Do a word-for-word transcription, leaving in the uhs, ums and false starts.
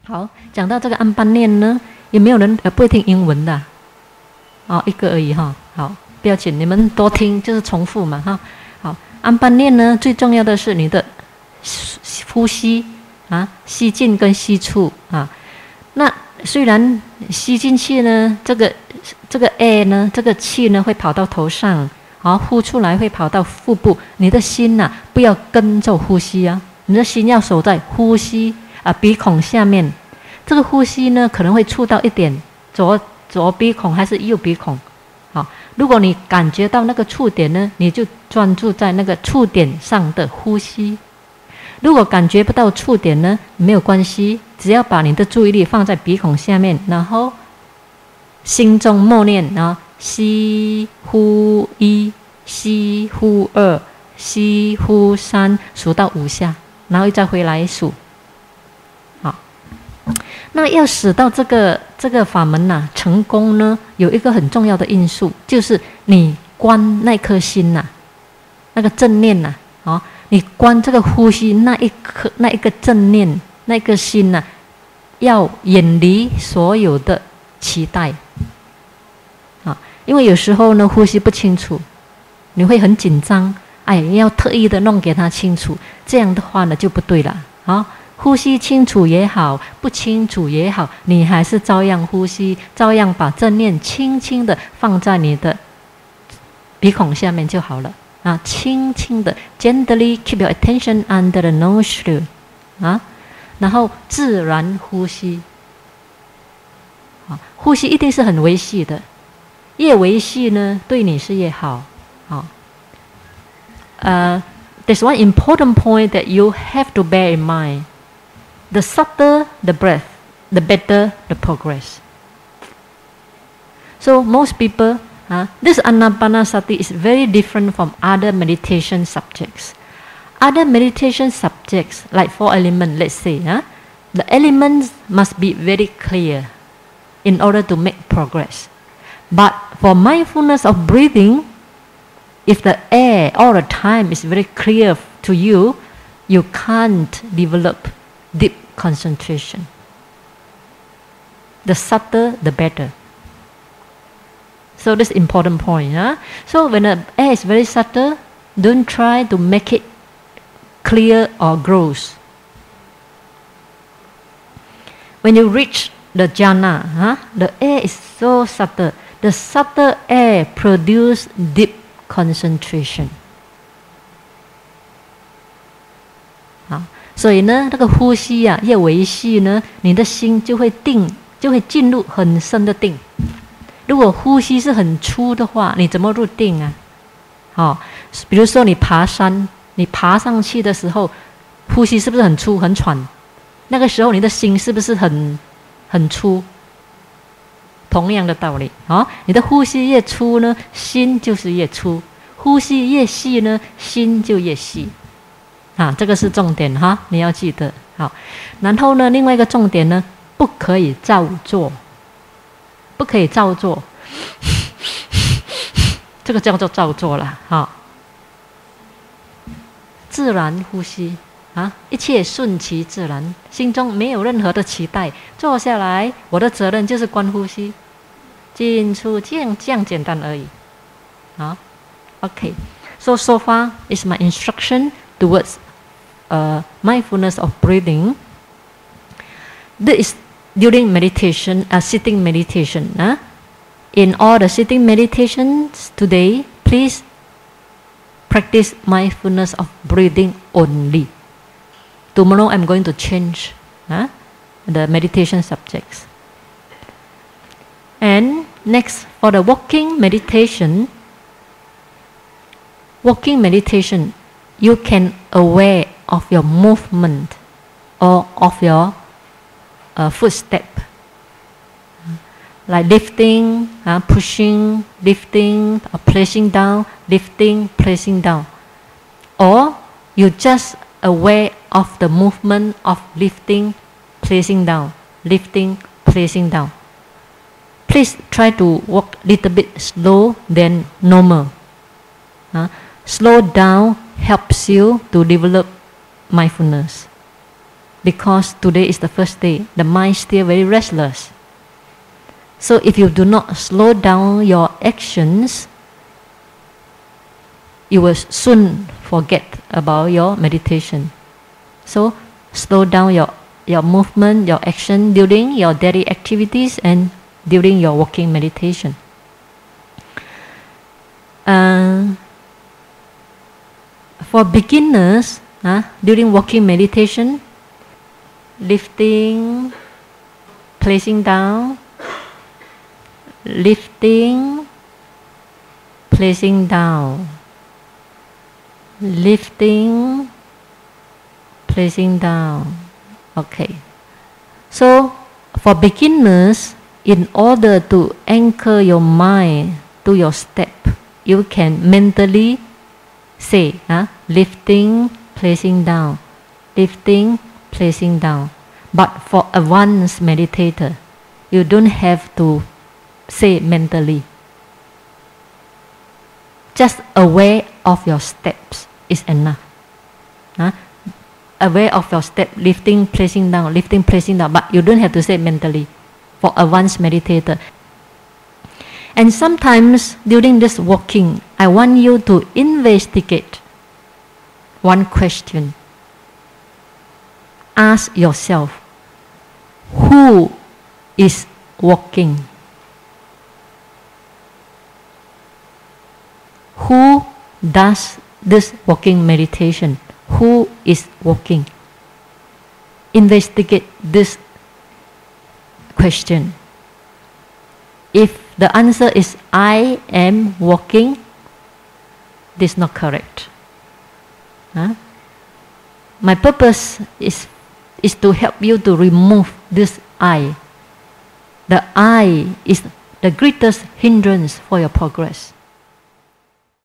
好，讲到这个安般念呢，有没有人呃不会听英文的？哦，一个而已哈。好，不要紧，你们多听，就是重复嘛哈。好，安般念呢，最重要的是你的呼吸啊，吸进跟吸出啊。那虽然吸进去呢，这个这个 air 呢，这个气呢会跑到头上，好，呼出来会跑到腹部。你的心呐、啊，不要跟着呼吸啊，你的心要守在呼吸啊鼻孔下面。这个呼吸呢，可能会触到一点左左鼻孔还是右鼻孔。好，如果你感觉到那个触点呢，你就专注在那个触点上的呼吸。如果感觉不到触点呢，没有关系，只要把你的注意力放在鼻孔下面，然后心中默念啊，吸呼一，吸呼二，吸呼三，数到五下，然后再回来数。好，那要使到这个这个法门呐、啊、成功呢，有一个很重要的因素，就是你观那颗心呐、啊，那个正念呐、啊，啊。你观这个呼吸那一刻那一个正念那个心呐、啊，要远离所有的期待啊！因为有时候呢呼吸不清楚，你会很紧张，哎，要特意的弄给他清楚，这样的话呢就不对了啊！呼吸清楚也好，不清楚也好，你还是照样呼吸，照样把正念轻轻的放在你的鼻孔下面就好了。啊，轻轻的 ，gently keep your attention under the nostril， 啊，然后自然呼吸。啊，呼吸一定是很维系的，越维系呢，对你是越好。啊，呃 ，there's one important point that you have to bear in mind: the subtler the breath, the better the progress. So most people. Uh, this Anapanasati is very different from other meditation subjects. Other meditation subjects, like four elements, let's say, uh, the elements must be very clear in order to make progress. But for mindfulness of breathing, if the air all the time is very clear to you, you can't develop deep concentration. The subtler, the better. So this important point. Huh? So when the air is very subtle, don't try to make it clear or gross. When you reach the jhana, huh? the air is so subtle. The subtle air produces deep concentration. 好，所以呢，这个呼吸啊，越维系呢，你的心就会定，就会进入很深的定。如果呼吸是很粗的话，你怎么入定啊？哦，比如说你爬山，你爬上去的时候，呼吸是不是很粗很喘？那个时候你的心是不是很很粗？同样的道理啊、哦，你的呼吸越粗呢，心就是越粗；呼吸越细呢，心就越细。啊，这个是重点哈，你要记得好。然后呢，另外一个重点呢，不可以照做。不可以照做，这个叫做照做了哈。自然呼吸啊，一切顺其自然，心中没有任何的期待。坐下来，我的责任就是观呼吸，进出，这样这样简单而已。好 ，OK。So so far is my instruction towards uh, mindfulness of breathing. This is during meditation, uh, sitting meditation. Huh? In all the sitting meditations today, please practice mindfulness of breathing only. Tomorrow I'm going to change huh, the meditation subjects. And next, for the walking meditation, walking meditation, you can aware of your movement or of your Uh, footstep, like lifting, uh, pushing, lifting, uh, placing down, lifting, placing down. Or you just aware of the movement of lifting, placing down, lifting, placing down. Please try to walk a little bit slow than normal. Uh, slow down helps you to develop mindfulness. because today is the first day. The mind is still very restless. So if you do not slow down your actions, you will soon forget about your meditation. So slow down your, your movement, your action during your daily activities and during your walking meditation. Uh, for beginners, uh, during walking meditation, lifting, placing down, lifting, placing down, lifting, placing down. Okay. So for beginners, in order to anchor your mind to your step, you can mentally say, huh? lifting, placing down, lifting, placing down. But for advanced meditator, you don't have to say mentally. Just aware of your steps is enough. Huh? Aware of your step, lifting, placing down, lifting, placing down, but you don't have to say mentally for advanced meditator. And sometimes during this walking, I want you to investigate one question. Ask yourself, who is walking? Who does this walking meditation? Who is walking? Investigate this question. If the answer is I am walking, this is not correct. Huh? My purpose is, is to help you to remove this I. The I is the greatest hindrance for your progress.